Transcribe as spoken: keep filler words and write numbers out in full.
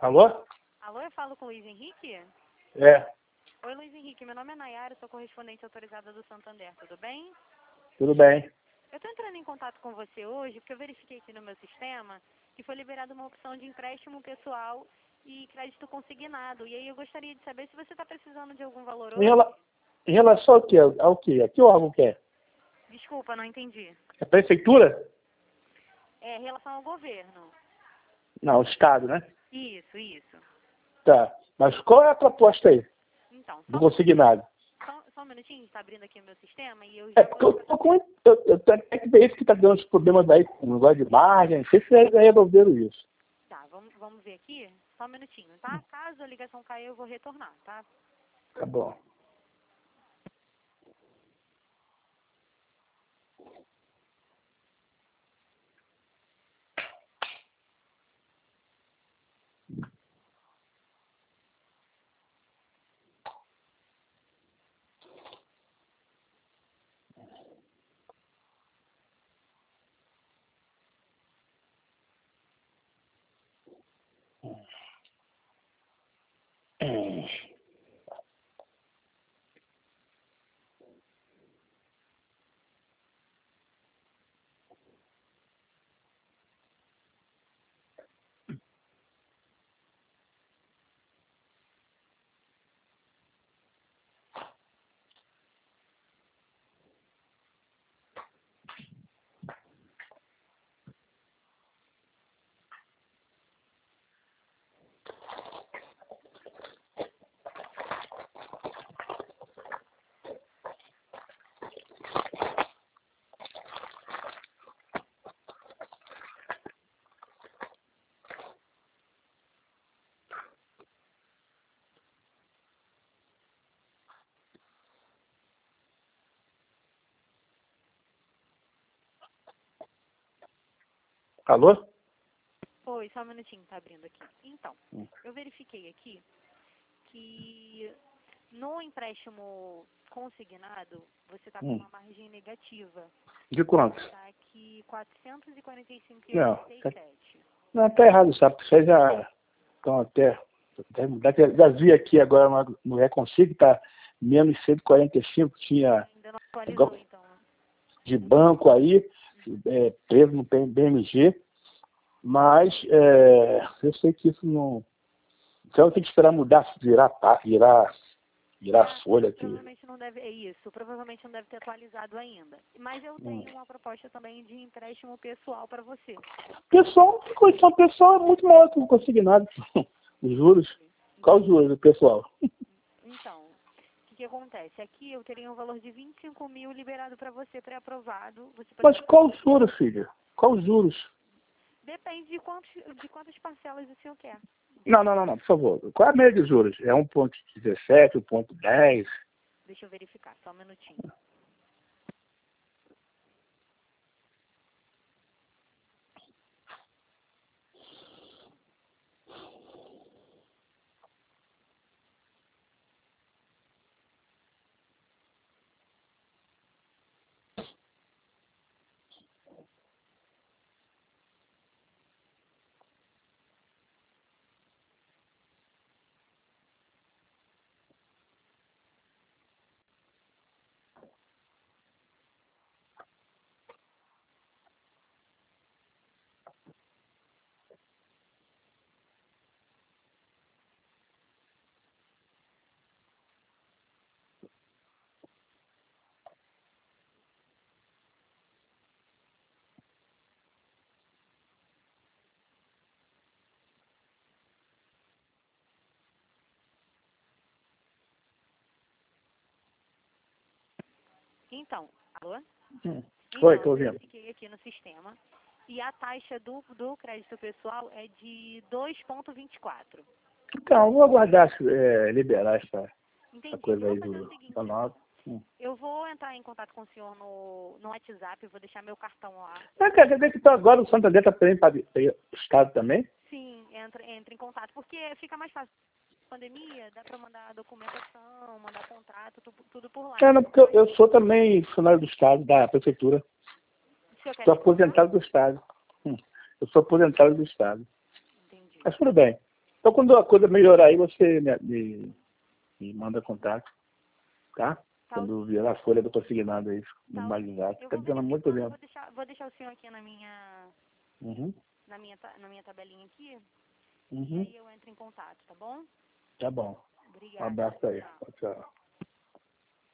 Alô? Alô, eu falo com o Luiz Henrique? É, Oi, Luiz Henrique, meu nome é Nayara, sou correspondente autorizada do Santander, tudo bem? tudo bem. Eu estou entrando em contato com você hoje porque eu verifiquei aqui no meu sistema que foi liberada uma opção de empréstimo pessoal e crédito consignado. E aí eu gostaria de saber se você está precisando de algum valor Em, hoje. rela... em relação ao quê? Ao quê? A que órgão que é? Desculpa, não entendi. É prefeitura? É, em relação ao governo. Não, Estado, né? Isso, isso. Tá. Mas qual é a proposta aí? Então, Do só, consignado? só, só um minutinho, está abrindo aqui o meu sistema e eu É já porque vou... eu tô com. Eu, eu tenho que ver isso que tá dando os problemas aí com o negócio de margem. Não sei se eles já resolveram isso. Tá, vamos, vamos ver aqui, só um minutinho, tá? Caso a ligação caia, eu vou retornar, tá? Tá bom. Hum. Alô? Oi, só um minutinho, tá abrindo aqui. Então, Hum. eu verifiquei aqui que no empréstimo consignado, você está com Hum. uma margem negativa. De quanto? Está aqui quatrocentos e quarenta e cinco Não, vírgula oitenta tá, e sete. não, tá errado, sabe? Vocês já estão até. Já, já vi aqui agora no, no Reconsigo, tá menos cento e quarenta e cinco, tinha Ainda não atualizou, igual então, né? de banco aí, é, preso no B M G, mas é, eu sei que isso não. Então tem que esperar mudar, virar, pá- virar, virar Ah, folha aqui. provavelmente não deve, é isso, provavelmente não deve ter atualizado ainda. Mas eu Hum. tenho uma proposta também de empréstimo pessoal para você. Pessoal, condição pessoal é muito maior que o consignado. Os juros. Qual os juros do pessoal? Então, o que, que acontece? Aqui eu teria um valor de vinte e cinco mil liberado para você, pré-aprovado. Você pode... Mas qual os juros, filha? Qual os juros? Depende de, quantos, de quantas parcelas o senhor quer. Não, não, não, não, por favor. Qual é a média de juros? É um ponto dezessete, um ponto dez? Deixa eu verificar, só um minutinho. Então, alô? Hum. Oi, Então, eu estou ouvindo. verifiquei aqui no sistema e a taxa do, do crédito pessoal é de dois vírgula vinte e quatro. Então, vou aguardar é, liberar essa, essa Entendi. coisa Eu vou aí fazer o do, seguinte, da nova. então. Hum. Eu vou entrar em contato com o senhor no, no WhatsApp, eu vou deixar meu cartão lá. Ah, quer dizer que tá agora o Santander está também para o Estado também? Sim, entra, entra em contato, porque fica mais fácil. Pandemia, dá para mandar documentação, mandar contrato, tu- tudo por lá. É, não, porque eu, eu sou também funcionário do Estado, da Prefeitura. O senhor quer Estou se formar? aposentado do Estado. Hum. Eu sou aposentado do Estado. Entendi. Mas tudo bem. Então, quando a coisa melhorar aí, você me, me, me manda contato, tá? Tá. Quando virar a folha do consignado aí, Tá. normalizado. Eu Fica vou dando muito verificando, tempo. vou deixar, vou deixar o senhor aqui na minha, Uhum. na minha, ta- na minha tabelinha aqui, e Uhum. aí eu entro em contato, tá bom? Tá bom. Um Obrigada. abraço aí. Tchau. Tchau.